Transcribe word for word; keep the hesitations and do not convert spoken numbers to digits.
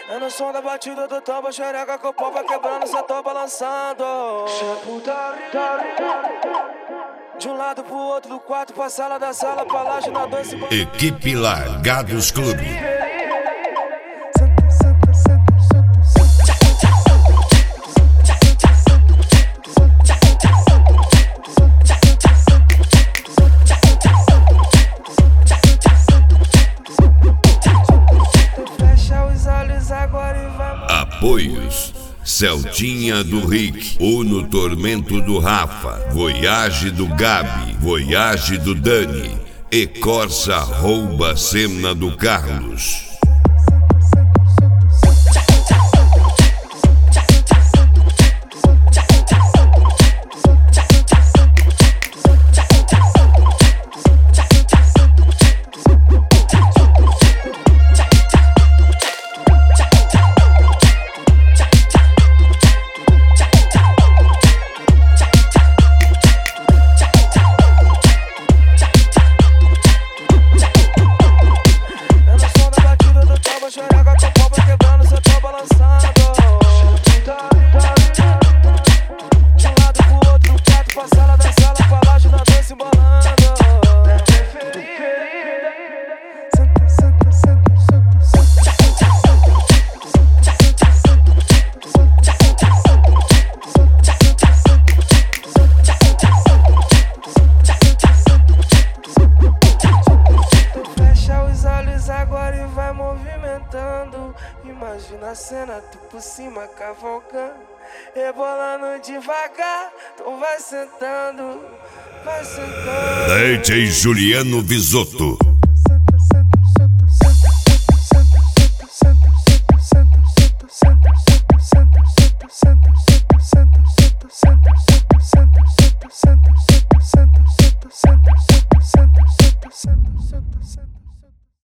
É no som da batida do tambo, xereca com o pau vai quebrando, cê tô balançando. De um lado pro outro, do quarto pra sala, da sala pra laje, na doce. Equipe Largados Clube. Apoios: Celtinha do Rick, Uno Tormento do Rafa, Voyage do Gabi, Voyage do Dani e Corsa Rouba Semna do Carlos. Agora e vai movimentando. Imagina a cena, tu por cima cavalcando, rebolando devagar. Tu vai sentando, vai sentando. D J Juliano Visotto.